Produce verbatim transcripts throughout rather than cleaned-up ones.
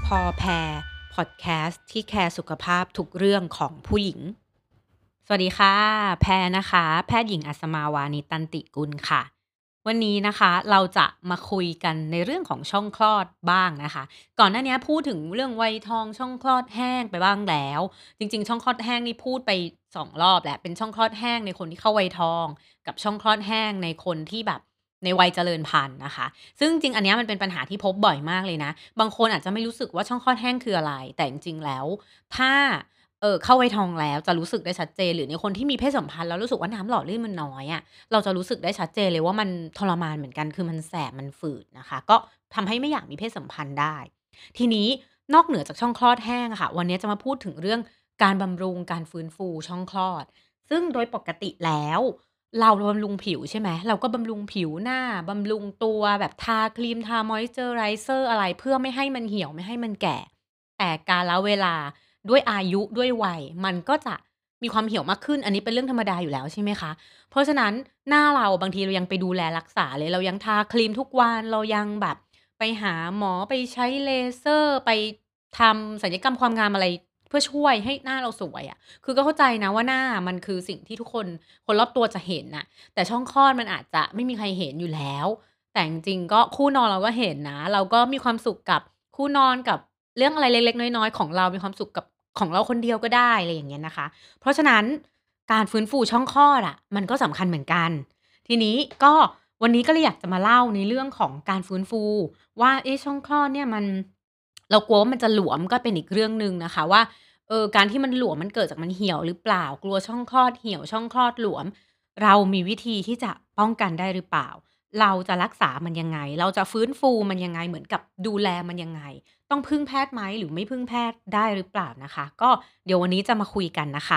พอแพรพอดแคสต์ที่แคร์สุขภาพทุกเรื่องของผู้หญิงสวัสดีค่ะแพรนะคะแพทย์หญิงอัศมาวานิชตันติกุลค่ะวันนี้นะคะเราจะมาคุยกันในเรื่องของช่องคลอดบ้างนะคะก่อนหน้านี้พูดถึงเรื่องวัยทองช่องคลอดแห้งไปบ้างแล้วจริงๆช่องคลอดแห้งนี่พูดไปสองรอบแหละเป็นช่องคลอดแห้งในคนที่เข้าวัยทองกับช่องคลอดแห้งในคนที่แบบในวัยเจริญพันธุ์นะคะซึ่งจริงๆอันเนี้ยมันเป็นปัญหาที่พบบ่อยมากเลยนะ บางคนอาจจะไม่รู้สึกว่าช่องคลอดแห้งคืออะไร แต่จริงๆแล้วถ้าเอ่อเข้าวัยทองแล้วจะรู้สึกได้ชัดเจนหรือในคนที่มีเพศสัมพันธ์แล้วรู้สึกว่าน้ำหล่อลื่นมันน้อยอะเราจะรู้สึกได้ชัดเจนเลยว่ามันทรมานเหมือนกันคือมันแสบมันฝืดนะคะก็ทำให้ไม่อยากมีเพศสัมพันธ์ได้ทีนี้นอกเหนือจากช่องคลอดแห้งอะค่ะวันนี้จะมาพูดถึงเรื่องการบำรุงการฟื้นฟูช่องคลอดซึ่งโดยปกติแล้วเราบำรุงผิวใช่ไหมเราก็บำรุงผิวหน้าบำรุงตัวแบบทาครีมทามอยเจอไรเซอร์อะไรเพื่อไม่ให้มันเหี่ยวไม่ให้มันแก่แต่กาลเวลาด้วยอายุด้วยวัยมันก็จะมีความเหี่ยวมากขึ้นอันนี้เป็นเรื่องธรรมดาอยู่แล้วใช่ไหมคะเพราะฉะนั้นหน้าเราบางทีเรายังไปดูแลรักษาเลยเรายังทาครีมทุกวันเรายังแบบไปหาหมอไปใช้เลเซอร์ไปทำศัลยกรรมความงามอะไรเพื่อช่วยให้หน้าเราสวยอะคือก็เข้าใจนะว่าหน้ามันคือสิ่งที่ทุกคนคนรอบตัวจะเห็นน่ะ แต่ช่องคลอดมันอาจจะไม่มีใครเห็นอยู่แล้ว แต่จริงๆก็คู่นอนเราก็เห็นนะ เราก็มีความสุขกับคู่นอนกับเรื่องอะไรเล็กๆน้อยๆของเรามีความสุขกับของเราคนเดียวก็ได้อะไรอย่างเงี้ยนะคะ เพราะฉะนั้นการฟื้นฟูช่องคลอดอะมันก็สำคัญเหมือนกัน ทีนี้ก็วันนี้ก็เลยอยากจะมาเล่าในเรื่องของการฟื้นฟูว่าเอ๊ะช่องคลอดเนี่ยมันเรากลัวว่ามันจะหลวมก็เป็นอีกเรื่องหนึ่งนะคะว่าเออการที่มันหลวมมันเกิดจากมันเหี่ยวหรือเปล่ากลัวช่องคลอดเหี่ยวช่องคลอดหลวม เรามีวิธีที่จะป้องกันได้หรือเปล่า เราจะรักษามันยังไง เราจะฟื้นฟูมันยังไง เหมือนกับดูแลมันยังไง ต้องพึ่งแพทย์ไหมหรือไม่พึ่งแพทย์ได้หรือเปล่านะคะ ก็เดี๋ยววันนี้จะมาคุยกันนะคะ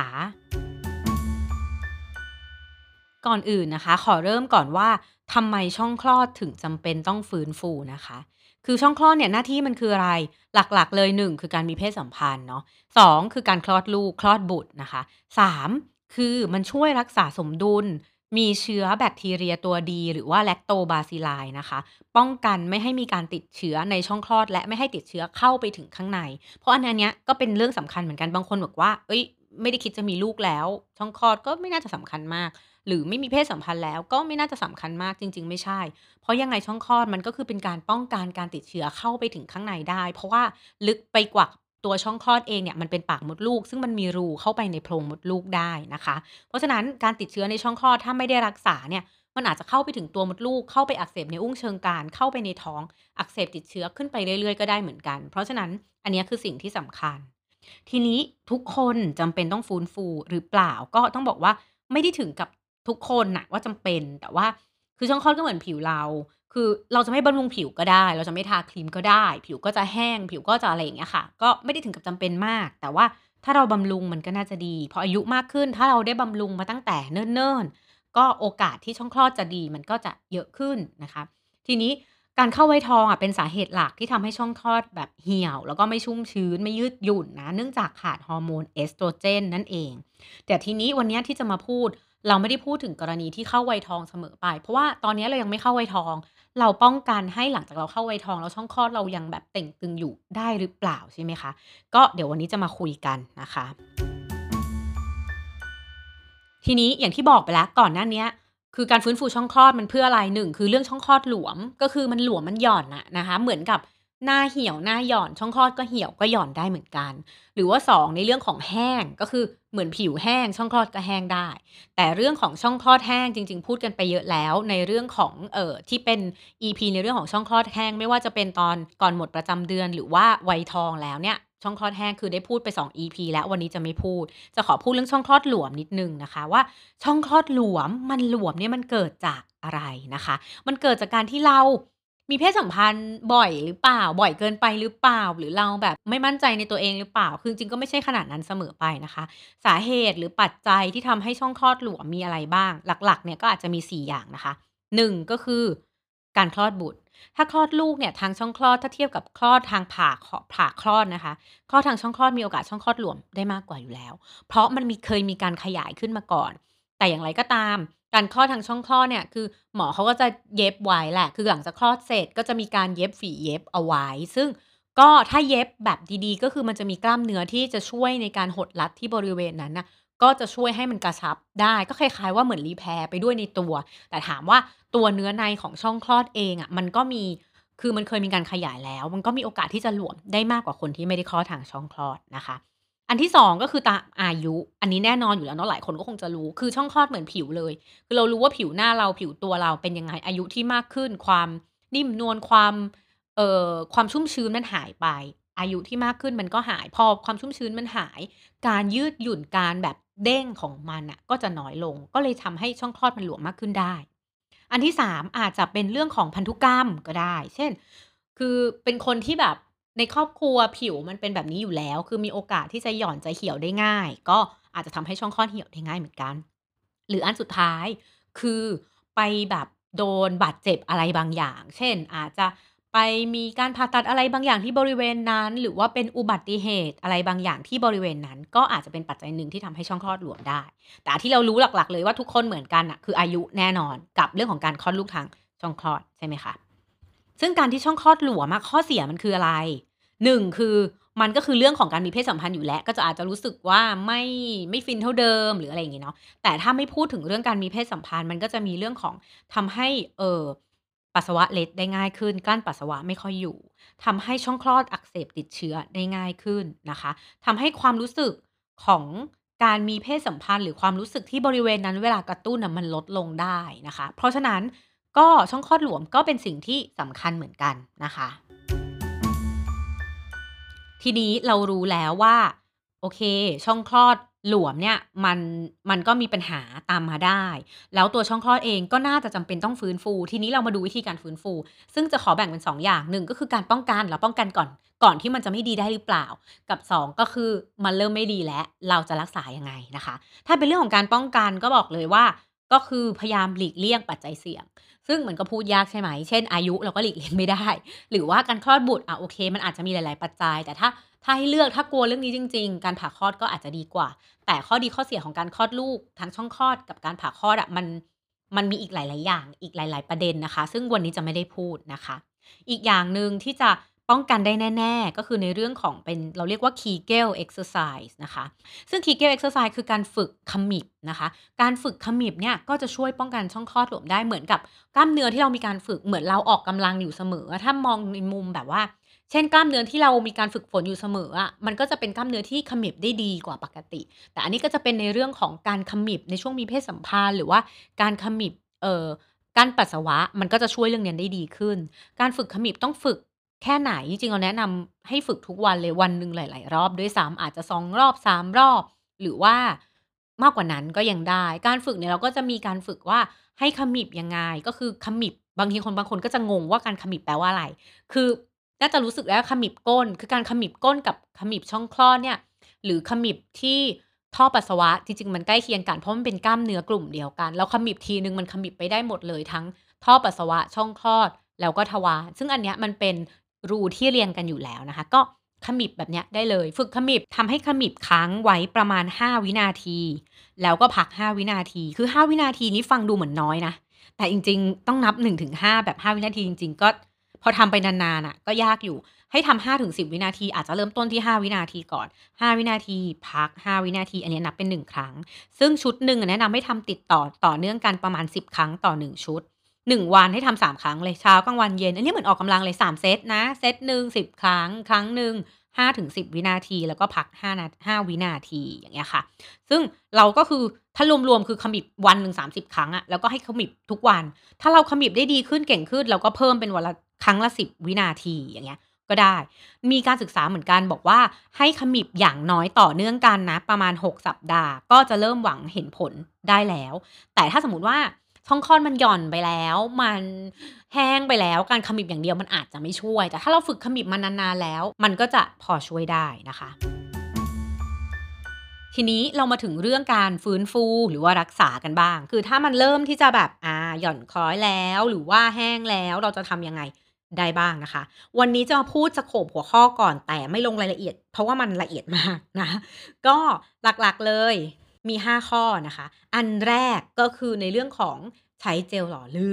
ก่อนอื่นนะคะขอเริ่มก่อนว่าทำไมช่องคลอดถึงจำเป็นต้องฟื้นฟูนะคะคือช่องคลอดเนี่ยหน้าที่มันคืออะไรหลักๆเลยหนึ่งคือการมีเพศสัมพันธ์เนาะสองคือการคลอดลูกคลอดบุตรนะคะสามคือมันช่วยรักษาสมดุลมีเชื้อแบคทีเรียตัวดีหรือว่า แลคโตบาซิลลัย นะคะป้องกันไม่ให้มีการติดเชื้อในช่องคลอดและไม่ให้ติดเชื้อเข้าไปถึงข้างในเพราะอันเนี้ยก็เป็นเรื่องสำคัญเหมือนกันบางคนบอกว่าเอ้ยไม่ได้คิดจะมีลูกแล้วช่องคลอดก็ไม่น่าจะสำคัญมาก หรือไม่มีเพศสัมพันธ์แล้วก็ไม่น่าจะสำคัญมากจริงๆไม่ใช่เพราะยังไงช่องคลอดมันก็คือเป็นการป้องกันการติดเชื้อเข้าไปถึงข้างในได้เพราะว่าลึกไปกว่าตัวช่องคลอดเองเนี่ยมันเป็นปากมดลูกซึ่งมันมีรูเข้าไปในโพรงมดลูกได้นะคะเพราะฉะนั้นการติดเชื้อในช่องคลอดถ้าไม่ได้รักษาเนี่ยมันอาจจะเข้าไปถึงตัวมดลูกเข้าไปอักเสบในอุ้งเชิงกรานเข้าไปในท้องอักเสบติดเชื้อขึ้นไปเรื่อยๆก็ได้เหมือนกันเพราะฉะนั้นอันเนี้ยคือสิ่งที่สำคัญ ทีนี้ทุกคนจำเป็นต้องฟื้นฟูหรือเปล่าก็ต้องบอกว่าไม่ได้ถึงกับทุกคนน่ะว่าจำเป็นแต่ว่าคือช่องคลอดก็เหมือนผิวเราคือเราจะไม่บำรุงผิวก็ได้เราจะไม่ทาครีมก็ได้ผิวก็จะแห้งผิวก็จะอะไรอย่างเงี้ยค่ะก็ไม่ได้ถึงกับจำเป็นมากแต่ว่าถ้าเราบำรุงมันก็น่าจะดีพออายุมากขึ้นถ้าเราได้บำรุงมาตั้งแต่เนิ่นๆก็โอกาสที่ช่องคลอดจะดีมันก็จะเยอะขึ้นนะคะทีนี้ การเข้าไว้ท้องอะเป็นสาเหตุหลักที่ทำให้ช่องคลอดแบบเหี่ยวแล้วก็ไม่ชุ่มชื้นไม่ยืดหยุ่นนะเนื่องจากขาดฮอร์โมนเอสโตรเจนนั่นเองแต่ทีนี้วันเนี้ยที่จะมาพูดเราไม่ได้พูดถึงกรณีที่เข้าวัยทองเสมอไปเพราะว่าตอนเนี้ยเรายังไม่เข้าวัยทองเราป้องกันให้หลังจากเราเข้าวัยทองแล้วช่องคลอดเรายังแบบเต่งตึงอยู่ได้หรือเปล่าใช่ไหมคะก็เดี๋ยววันนี้จะมาคุยกันนะคะ ทีนี้อย่างที่บอกไปแล้วก่อนหน้าเนี้ยคือการฟื้นฟูช่องคลอดมันเพื่ออะไรหนึ่งคือเรื่องช่องคลอดหลวมก็คือมันหลวมมันหย่อนอะนะคะเหมือนกับหน้าเหี่ยวหน้าหย่อนช่องคลอดก็เหี่ยวก็หย่อนได้เหมือนกันหรือว่าสองในเรื่องของแห้งก็คือเหมือนผิวแห้งช่องคลอดก็แห้งได้แต่เรื่องของช่องคลอดแห้งจริงๆพูดกันไปเยอะแล้วในเรื่องของเอ่อที่เป็น อี พี ในเรื่องของช่องคลอดแห้งไม่ว่าจะเป็นตอนก่อนหมดประจำเดือนหรือว่าวัยทองแล้วเนี่ยช่องคลอดแห้งคือได้พูดไปสอง อี พี แล้ววันนี้จะไม่พูด จะขอพูดเรื่องช่องคลอดหลวมนิดหนึ่งนะคะว่าช่องคลอดหลวมมันหลวมเนี่ยมันเกิดจากอะไรนะคะมันเกิดจากการที่เรามีเพศสัมพันธ์บ่อยหรือเปล่าบ่อยเกินไปหรือเปล่าหรือเราแบบไม่มั่นใจในตัวเองหรือเปล่าคือจริงๆก็ไม่ใช่ขนาดนั้นเสมอไปนะคะสาเหตุหรือปัจจัยที่ทำให้ช่องคลอดหลวมมีอะไรบ้างหลักๆเนี่ยก็อาจจะมีสี่อย่างนะคะหนึ่งก็คือการคลอดบุตรถ้าคลอดลูกเนี่ยทางช่องคลอดถ้าเทียบกับคลอดทางผ่าเคาะผ่าคลอดนะคะ คลอดทางช่องคลอดมีโอกาสช่องคลอดหลวมได้มากกว่าอยู่แล้ว เพราะมันมีเคยมีการขยายขึ้นมาก่อน แต่อย่างไรก็ตามการคลอดทางช่องคลอดเนี่ยคือหมอเขาก็จะเย็บไว้แหละคือหลังจากคลอดเสร็จก็จะมีการเย็บฝีเย็บเอาไว้ซึ่งก็ถ้าเย็บแบบดีๆก็คือมันจะมีกล้ามเนื้อที่จะช่วยในการหดรัดที่บริเวณนั้นน่ะก็จะช่วยให้มันกระชับได้ก็คล้ายๆว่าเหมือน repair ไปด้วยในตัวแต่ถามว่าตัวเนื้อในของช่องคลอดเองอะมันก็มีคือมันเคยมีการขยายแล้วมันก็มีโอกาสที่จะหลวมได้มากกว่าคนที่ไม่ได้คลอดทางช่องคลอดนะคะอันที่สองก็คือตามอายุอันนี้แน่นอนอยู่แล้วเนาะหลายคนก็คงจะรู้คือช่องคลอดเหมือนผิวเลยคือเรารู้ว่าผิวหน้าเราผิวตัวเราเป็นยังไงอายุที่มากขึ้นความนิ่มนวลความ เอ่อความชุ่มชื้นมันหายไปอายุที่มากขึ้นมันก็หายพอความชุ่มชื้นมันหายการยืดหยุ่นการแบบเด้งของมันน่ะก็จะน้อยลงก็เลยทำให้ช่องคลอดมันหลวมมากขึ้นได้อันที่สามอาจจะเป็นเรื่องของพันธุกรรมก็ได้เช่นคือเป็นคนที่แบบในครอบครัวผิวมันเป็นแบบนี้อยู่แล้วคือมีโอกาสที่จะหย่อนจะเหี่ยวได้ง่ายก็อาจจะทำให้ช่องคลอดเหี่ยวได้ง่ายเหมือนกันหรืออันสุดท้ายคือไปแบบโดนบาดเจ็บอะไรบางอย่างเช่นอาจจะ ไปมีการผ่าตัดอะไรบางอย่างที่บริเวณนั้นหรือว่าเป็นอุบัติเหตุอะไรบางอย่างที่บริเวณนั้นก็อาจจะเป็นปัจจัยหนึ่งที่ทำให้ช่องคลอดหลวมได้แต่ที่เรารู้หลักๆเลยว่าทุกคนเหมือนกันน่ะคืออายุแน่นอนกับเรื่องของการคลอดลูกทางช่องคลอดใช่ไหมคะซึ่งการที่ช่องคลอดหลวมอะข้อเสียมันคืออะไรหนึ่งคือมันก็คือเรื่องของการมีเพศสัมพันธ์อยู่แล้วก็จะอาจจะรู้สึกว่าไม่ไม่ฟินเท่าเดิมหรืออะไรอย่างงี้เนาะแต่ถ้าไม่พูดถึงเรื่องการมีเพศสัมพันธ์มันก็จะมีเรื่องของทำให้เอ่อ ปัสสาวะเล็ดได้ง่ายขึ้นกลั้นปัสสาวะไม่ค่อยอยู่ทำให้ช่องคลอดอักเสบติดเชื้อได้ง่ายขึ้นนะคะทำให้ความรู้สึกของการมีเพศสัมพันธ์หรือความรู้สึกที่บริเวณนั้นเวลากระตุ้นน่ะมันลดลงได้นะคะเพราะฉะนั้นก็ช่องคลอดหลวมก็เป็นสิ่งที่สำคัญเหมือนกันนะคะ ทีนี้เรารู้แล้วว่าโอเคช่องคลอดหลวมเนี่ยมันมันก็มีปัญหาตามมาได้แล้วตัวช่องคลอดเองก็น่าจะจำเป็นต้องฟื้นฟูทีนี้เรามาดูวิธีการฟื้นฟูซึ่งจะขอแบ่งเป็นสองอย่างหนึ่งก็คือการป้องกันเราป้องกันก่อนก่อนที่มันจะไม่ดีได้หรือเปล่ากับสองก็คือมันเริ่มไม่ดีแล้วเราจะรักษายังไงนะคะถ้าเป็นเรื่องของการป้องกันก็บอกเลยว่าก็คือพยายามหลีกเลี่ยงปัจจัยเสี่ยงซึ่งมันก็พูดยากใช่ไหมเช่นอายุเราก็หลีกเลี่ยงไม่ได้ หรือว่าการคลอดบุตรอ่ะโอเคมันอาจจะมีหลายๆปัจจัยแต่ถ้าถ้าให้เลือกถ้ากลัวเรื่องนี้จริงๆการผ่าคลอดก็อาจจะดีกว่าแต่ข้อดีข้อเสียของการคลอดลูกทั้งช่องคลอดกับการผ่าคลอดอะมันมันมีอีกหลายๆอย่างอีกหลายๆประเด็นนะคะซึ่งวันนี้จะไม่ได้พูดนะคะอีกอย่างหนึ่งที่จะป้องกันได้แน่ๆก็คือในเรื่องของเป็นเราเรียกว่า Kegel exercise นะคะซึ่ง Kegel exercise คือการฝึกขมิบนะคะการฝึกขมิบเนี่ยก็จะช่วยป้องกันช่องคลอดหลวมได้เหมือนกับ กล้ามเนื้อที่เรามีการฝึกเหมือนเราออกกำลังอยู่เสมอถ้ามองในมุมแบบว่าเช่นกล้ามเนื้อที่เรามีการฝึกฝนอยู่เสมออะมันก็จะเป็นกล้ามเนื้อที่ขมิบได้ดีกว่าปกติแต่อันนี้ก็จะเป็นในเรื่องของการขมิบในช่วงมีเพศสัมพันธ์หรือว่าการขมิบเอ่อกั้นปัสสาวะมันก็จะช่วยเรื่องเนี้ยได้ดีขึ้นการฝึกขมิบต้องฝึกแค่ไหนจริงๆเราแนะนำให้ฝึกทุกวันเลยวันหนึ่งหลายๆรอบด้วยซ้ำอาจจะสองรอบสามรอบหรือว่ามากกว่านั้นก็ยังได้การฝึกเนี่ยเราก็จะมีการฝึกว่า ให้ขมิบยังไงก็คือขมิบบางทีคนบางคนก็จะงงว่าการขมิบแปลว่าอะไรคือน่าจะรู้สึกแล้วขมิบก้นคือการขมิบก้นกับขมิบช่องคลอดเนี่ยหรือขมิบที่ท่อปัสสาวะจริงๆมันใกล้เคียงกันเพราะมันเป็นกล้ามเนื้อกลุ่มเดียวกันแล้วขมิบทีหนึ่งมันขมิบไปได้หมดเลยทั้งท่อปัสสาวะช่องคลอดแล้วก็ทวารซึ่งอันเนี้ยมันเป็นรูที่เรียงกันอยู่แล้วนะคะก็ขมิบแบบเนี้ยได้เลยฝึกขมิบทำให้ขมิบค้างไว้ประมาณห้าวินาที แล้วก็พักห้าวินาที คือห้าวินาทีนี้ฟังดูเหมือนน้อยนะ แต่จริงๆต้องนับหนึ่งถึงห้าแบบห้าวินาทีจริงๆก็พอทำไปนานๆน่ะก็ยากอยู่ ให้ทำห้าถึงสิบวินาทีอาจจะเริ่มต้นที่ห้าวินาทีก่อนห้าวินาทีพักห้าวินาทีอันเนี้ยนับเป็นหนึ่งครั้ง ซึ่งชุดหนึ่งอะแนะนำให้ทำติดต่อต่อเนื่องกันประมาณสิบครั้งต่อหนึ่งชุดหนึ่งวันให้ทำสามครั้งเลยเช้ากลางวันเย็นอันนี้เหมือนออกกำลังเลยสามเซตนะเซตหนึ่งสิบครั้งครั้งหนึ่งห้าถึงสิบวินาทีแล้วก็พักห้านาห้าวินาทีอย่างเงี้ยค่ะ ซึ่งเราก็คือถ้ารวมๆคือขมิบวันหนึ่งสามสิบครั้งอะแล้วก็ให้ขมิบทุกวันถ้าเราขมิบได้ดีขึ้นเก่งขึ้นเราก็เพิ่มเป็นวันละครั้งละสิบวินาทีอย่างเงี้ยก็ได้มีการศึกษาเหมือนกันบอกว่าให้ขมิบอย่างน้อยต่อเนื่องกันนะประมาณหกสัปดาห์ก็จะเริ่มหวังเห็นผลได้แล้วแต่ถ้าสมมุติว่าช่องคลอดมันหย่อนไปแล้วมันแห้งไปแล้วการขมิบอย่างเดียวมันอาจจะไม่ช่วยแต่ถ้าเราฝึกขมิบมานานๆแล้วมันก็จะพอช่วยได้นะคะ ทีนี้เรามาถึงเรื่องการฟื้นฟูหรือว่ารักษากันบ้าง คือถ้ามันเริ่มที่จะแบบอ่าหย่อนคล้อยแล้วหรือว่าแห้งแล้วเราจะทำยังไงได้บ้างนะคะ วันนี้จะมาพูดสโคปหัวข้อก่อนแต่ไม่ลงรายละเอียดเพราะว่ามันละเอียดมากนะก็หลักๆเลยมีห้าข้อนะคะ อันแรกก็คือในเรื่องของใช้เจลหล่อลื่น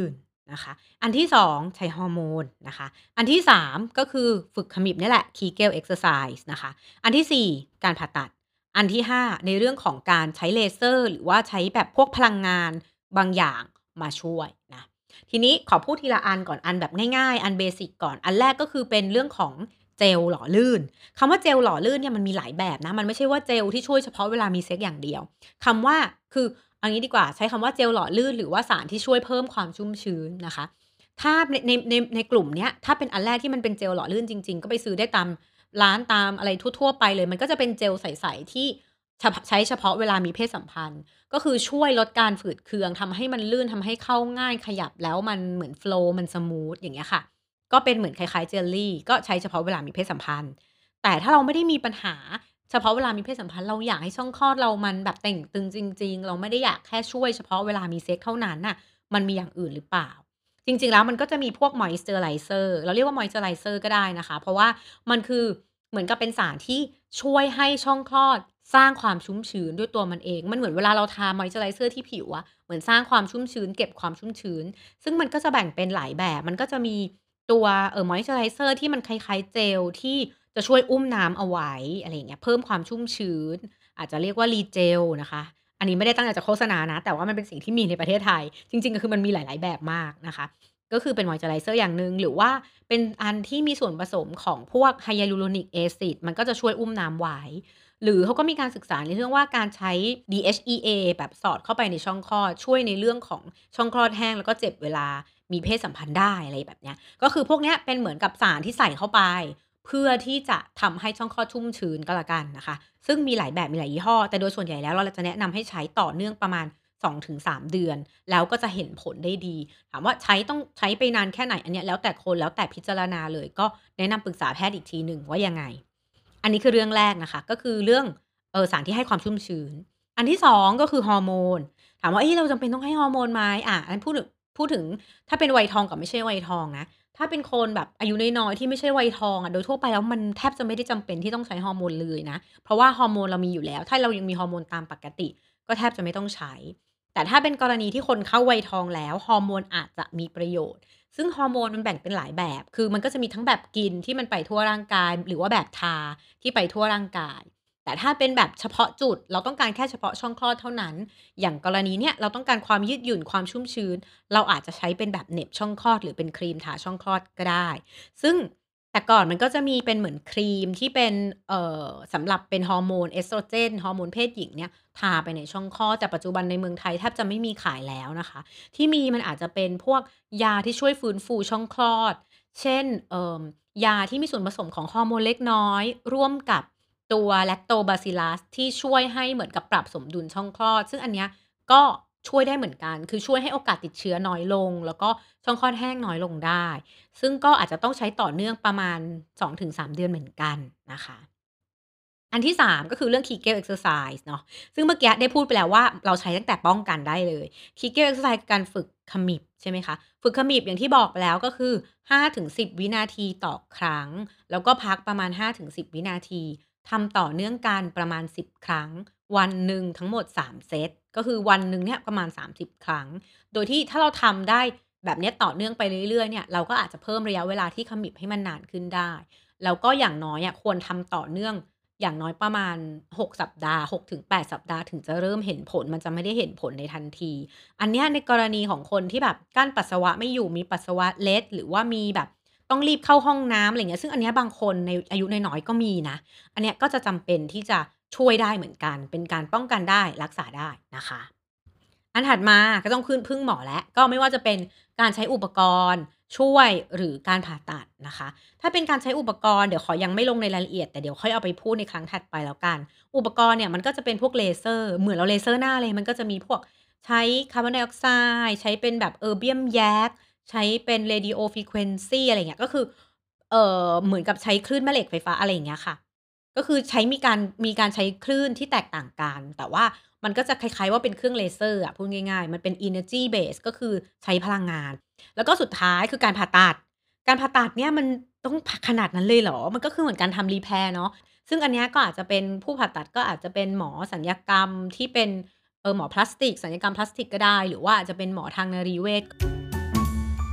นะคะ อันที่สองใช้ฮอร์โมนนะคะ อันที่สามก็คือฝึกขมิบเนี่ยแหละ Kegel Exercise นะคะ อันที่สี่การผ่าตัด อันที่ห้าในเรื่องของการใช้เลเซอร์หรือว่าใช้แบบพวกพลังงานบางอย่างมาช่วยนะ ทีนี้ขอพูดทีละอันก่อน อันแบบง่ายๆ อันเบสิกก่อน อันแรกก็คือเป็นเรื่องของเจลหล่อลื่น คำว่าเจลหล่อลื่นเนี่ยมันมีหลายแบบนะ มันไม่ใช่ว่าเจลที่ช่วยเฉพาะเวลามีเซ็กส์อย่างเดียว คำว่า คือเอางี้ดีกว่า ใช้คำว่าเจลหล่อลื่นหรือว่าสารที่ช่วยเพิ่มความชุ่มชื้นนะคะ ถ้าในในในในกลุ่มเนี้ย ถ้าเป็นอันแรกที่มันเป็นเจลหล่อลื่นจริงๆ ก็ไปซื้อได้ตามร้านตามอะไรทั่วๆไปเลย มันก็จะเป็นเจลใสๆที่เฉพาะใช้เฉพาะเวลามีเพศสัมพันธ์ ก็คือช่วยลดการฝืดเคือง ทำให้มันลื่น ทำให้เข้าง่าย ขยับแล้วมันเหมือนโฟลว์มันสมูท อย่างเงี้ยค่ะ ก็เป็นเหมือนคล้ายๆเจลลี ก็ใช้เฉพาะเวลามีเพศสัมพันธ์ แต่ถ้าเราไม่ได้มีปัญหาเฉพาะเวลามีเพศสัมพันธ์ เราอยากให้ช่องคลอดเรามันแบบเต่งตึงจริงๆ เราไม่ได้อยากแค่ช่วยเฉพาะเวลามีเซ็กส์เท่านั้นน่ะ มันมีอย่างอื่นหรือเปล่า? จริงๆ แล้วมันก็จะมีพวก Moisturizer เราเรียกว่า Moisturizer ก็ได้นะคะ เพราะว่ามันคือเหมือนกับเป็นสารที่ช่วยให้ช่องคลอดสร้างความชุ่มชื้นด้วยตัวมันเอง มันเหมือนเวลาเราทา Moisturizer ที่ผิวอะ เหมือนสร้างความชุ่มชื้น เก็บความชุ่มชื้น ซึ่งมันก็จะแบ่งเป็นหลายแบบ มันก็จะมีตัว เอ่อ Moisturizer ที่มันคล้ายๆเจลที่จะช่วยอุ้มน้ำเอาไว้ อะไรอย่างเงี้ย เพิ่มความชุ่มชื้น อาจจะเรียกว่า Re-Gel นะคะ อันนี้ไม่ได้ตั้งใจจะโฆษณานะ แต่ว่ามันเป็นสิ่งที่มีในประเทศไทย จริงๆ ก็คือมันมีหลาย ๆ แบบมากนะคะ ก็คือเป็น Moisturizer อย่างหนึ่ง หรือว่าเป็นอันที่มีส่วนผสมของพวก Hyaluronic Acid มันก็จะช่วยอุ้มน้ำไว้ หรือเขาก็มีการศึกษาในเรื่องว่าการใช้ ดี เอช อี เอ แบบสอดเข้าไปในช่องคลอด ช่วยในเรื่องของช่องคลอดแห้ง แล้วก็เจ็บเวลามีเพศสัมพันธ์ได้ อะไรแบบเนี้ย ก็คือพวกเนี้ยเป็นเหมือนกับสารที่ใส่เข้าไป เพื่อที่จะทำให้ช่องคลอดชุ่มชื้นก็แล้วกันนะคะ ซึ่งมีหลายแบบมีหลายยี่ห้อ แต่โดยส่วนใหญ่แล้วเราจะแนะนำให้ใช้ต่อเนื่องประมาณ สองถึงสาม เดือน แล้วก็จะเห็นผลได้ดี ถามว่าใช้ต้องใช้ไปนานแค่ไหน อันเนี้ยแล้วแต่คน แล้วแต่พิจารณาเลย ก็แนะนำปรึกษาแพทย์อีกทีหนึ่งว่ายังไง อันนี้คือเรื่องแรกนะคะ ก็คือเรื่อง เอ่อ สารที่ให้ความชุ่มชื้น อันที่ สอง ก็คือฮอร์โมน ถามว่า เอ๊ะ เราจำเป็นต้องให้ฮอร์โมนไหม? อา อันพูดถึง พูดถึงถ้าเป็นวัยทองกับไม่ใช่วัยทองนะ ถ้าเป็นคนแบบอายุน้อย ๆ ที่ไม่ใช่วัยทองอะ โดยทั่วไปแล้วมันแทบจะไม่ได้จำเป็นที่ต้องใช้ฮอร์โมนเลยนะ เพราะว่าฮอร์โมนเรามีอยู่แล้ว ถ้าเรายังมีฮอร์โมนตามปกติ ก็แทบจะไม่ต้องใช้ แต่ถ้าเป็นกรณีที่คนเข้าวัยทองแล้ว ฮอร์โมนอาจจะมีประโยชน์ ซึ่งฮอร์โมนมันแบ่งเป็นหลายแบบ คือมันก็จะมีทั้งแบบกินที่มันไปทั่วร่างกาย หรือว่าแบบทาที่ไปทั่วร่างกาย แต่ถ้าเป็นแบบเฉพาะจุด เราต้องการแค่เฉพาะช่องคลอดเท่านั้น อย่างกรณีเนี้ยเราต้องการความยืดหยุ่น ความชุ่มชื้น เราอาจจะใช้เป็นแบบเหน็บช่องคลอด หรือเป็นครีมทาช่องคลอดก็ได้ ซึ่งแต่ก่อนมันก็จะมีเป็นเหมือนครีมที่เป็น เอ่อ สำหรับเป็นฮอร์โมนเอสโตรเจน ฮอร์โมนเพศหญิงเนี่ย ทาไปในช่องคลอด แต่ปัจจุบันในเมืองไทยแทบจะไม่มีขายแล้วนะคะ ที่มีมันอาจจะเป็นพวกยาที่ช่วยฟื้นฟูช่องคลอด เช่น เอ่อ ยาที่มีส่วนผสมของฮอร์โมนเล็กน้อย ร่วมกับตัว Lactobacillus ที่ช่วยให้เหมือนกับปรับสมดุลช่องคลอด ซึ่งอันเนี้ยก็ช่วยได้เหมือนกัน คือช่วยให้โอกาสติดเชื้อน้อยลง แล้วก็ช่องคลอดแห้งน้อยลงได้ ซึ่งก็อาจจะต้องใช้ต่อเนื่องประมาณ สองถึงสาม เดือนเหมือนกันนะคะ อันที่ สาม ก็คือเรื่อง Kegel Exercise เนาะ ซึ่งเมื่อกี้ได้พูดไปแล้วว่า เราใช้ตั้งแต่ป้องกันได้เลย Kegel Exercise การฝึกขมิบใช่ไหมคะ ฝึกขมิบอย่างที่บอกไปแล้ว ก็คือ ห้าถึงสิบ วินาทีต่อครั้ง แล้วก็พักประมาณ ห้าถึงสิบ วินาที ทำต่อเนื่องกันประมาณ สิบ ครั้ง วันหนึ่งทั้งหมด สาม เซต ก็คือวันหนึ่งเนี่ยประมาณ สามสิบ ครั้ง โดยที่ถ้าเราทำได้แบบเนี้ยต่อเนื่องไปเรื่อย ๆ เนี่ย เราก็อาจจะเพิ่มระยะเวลาที่ขมิบให้มันนานขึ้นได้ แล้วก็อย่างน้อยอะควรทำต่อเนื่องอย่างน้อยประมาณ หก สัปดาห์ หกถึงแปด สัปดาห์ ถึงจะเริ่มเห็นผล มันจะไม่ได้เห็นผลในทันที อันเนี้ยในกรณีของคนที่แบบกลั้นปัสสาวะไม่อยู่ มีปัสสาวะเล็ด หรือว่ามีแบบต้องรีบเข้าห้องน้ำ อะไรอย่างเงี้ย ซึ่งอันเนี้ยบางคนในอายุน้อย ๆ ก็มีนะ อันเนี้ยก็จะจำเป็นที่จะช่วยได้เหมือนกัน เป็นการป้องกันได้ รักษาได้นะคะ อันถัดมาก็ต้องขึ้น พึ่งหมอแล้ว ก็ไม่ว่าจะเป็นการใช้อุปกรณ์ช่วย หรือการผ่าตัดนะคะ ถ้าเป็นการใช้อุปกรณ์เดี๋ยวขอยังไม่ลงในรายละเอียด แต่เดี๋ยวค่อยเอาไปพูดในครั้งถัดไปแล้วกัน อุปกรณ์เนี่ยมันก็จะเป็นพวกเลเซอร์ เหมือนเราเลเซอร์หน้าเลย มันก็จะมีพวกใช้คาร์บอนไดออกไซด์ ใช้เป็นแบบ Erbium Yak ใช้เป็น Radio Frequency อะไรอย่างเงี้ย ก็คือ เอ่อ เหมือนกับใช้คลื่นแม่เหล็กไฟฟ้า อะไรอย่างเงี้ยค่ะ ก็คือใช้มีการ มีการใช้คลื่นที่แตกต่างกัน แต่ว่ามันก็จะคล้าย ๆ ว่าเป็นเครื่องเลเซอร์อะ พูดง่าย ๆ มันเป็น Energy Base ก็คือใช้พลังงาน แล้วก็สุดท้ายคือการผ่าตัด การผ่าตัดเนี่ยมันต้อง ผ ขนาดนั้นเลยเหรอ? มันก็คือเหมือนการทำ Repair เนาะ ซึ่งอันเนี้ยก็อาจจะเป็นผู้ผ่าตัด ก็อาจจะเป็นหมอศัลยกรรมที่เป็น เอ่อ หมอพลาสติก ศัลยกรรมพลาสติกก็ได้ หรือว่าอาจจะเป็นหมอทางนรีเวช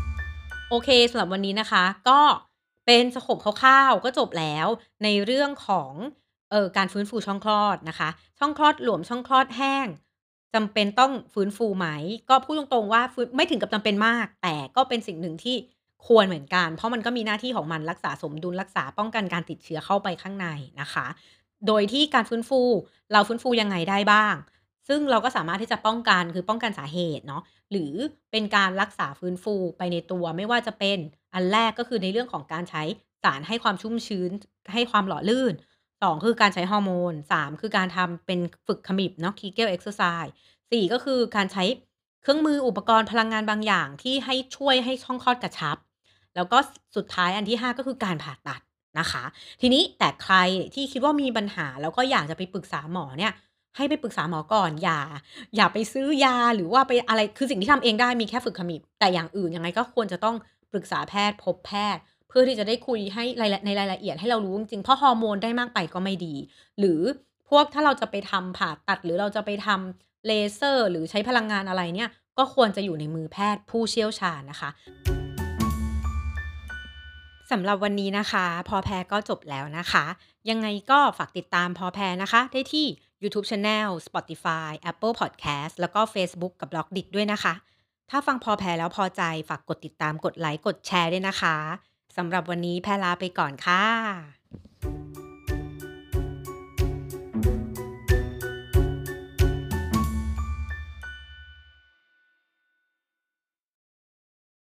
โอเคสำหรับวันนี้นะคะก็เป็นสโคปคร่าวๆก็จบแล้วในเรื่องของเอ่อการฟื้นฟูช่องคลอดนะคะช่องคลอดหลวมช่องคลอดแห้งจำเป็นต้องฟื้นฟูไหมก็พูดตรงๆว่าฟื้นไม่ถึงกับจำเป็นมากแต่ก็เป็นสิ่งหนึ่งที่ควรเหมือนกันเพราะมันก็มีหน้าที่ของมันรักษาสมดุลรักษาป้องกันการติดเชื้อเข้าไปข้างในนะคะโดยที่การฟื้นฟูเราฟื้นฟูยังไงได้บ้างซึ่งเราก็สามารถที่จะป้องกันคือป้องกันสาเหตุเนาะ หรือเป็นการรักษาฟื้นฟูไปในตัวไม่ว่าจะเป็นอันแรกก็คือในเรื่องของการใช้สารให้ความชุ่มชื้นให้ความหล่อลื่นสองคือการใช้ฮอร์โมนสามคือการทำเป็นฝึกเขมิบเนาะ Kegel exercise สี่ก็คือการใช้เครื่องมืออุปกรณ์พลังงานบางอย่างที่ให้ช่วยให้ช่องคลอดกระชับแล้วก็สุดท้ายอันที่ห้าก็คือการผ่าตัดนะคะทีนี้แต่ใครที่คิดว่ามีปัญหาแล้วก็อยากจะไปปรึกษาหมอเนี่ยให้ไปปรึกษาหมอก่อนอย่า อย่าไปซื้อยาหรือว่าไปอะไรคือสิ่งที่ทำเองได้มีแค่ฝึกเขมิบแต่อย่างอื่นยังไงก็ควรจะต้องปรึกษาแพทย์พบแพทย์เพื่อที่จะได้คุยให้รายละในรายละเอียดให้เรารู้จริงๆเพราะฮอร์โมนได้มากไปก็ไม่ดีหรือพวกถ้าเราจะไปทำผ่าตัดหรือเราจะไปทำเลเซอร์หรือใช้พลังงานอะไรเนี่ยก็ควรจะอยู่ในมือแพทย์ผู้เชี่ยวชาญนะคะ สำหรับวันนี้นะคะพอแพรก็จบแล้วนะคะยังไงก็ฝากติดตามพอแพรนะคะได้ที่ YouTube Channel Spotify Apple Podcast แล้วก็ Facebook กับ บล็อก ดิท ด้วยนะคะถ้าฟังพอแพรแล้วพอใจฝากกดติดตามกดไลค์กดแชร์ด้วยนะคะสำหรับวันนี้แพรลาไปก่อนค่ะ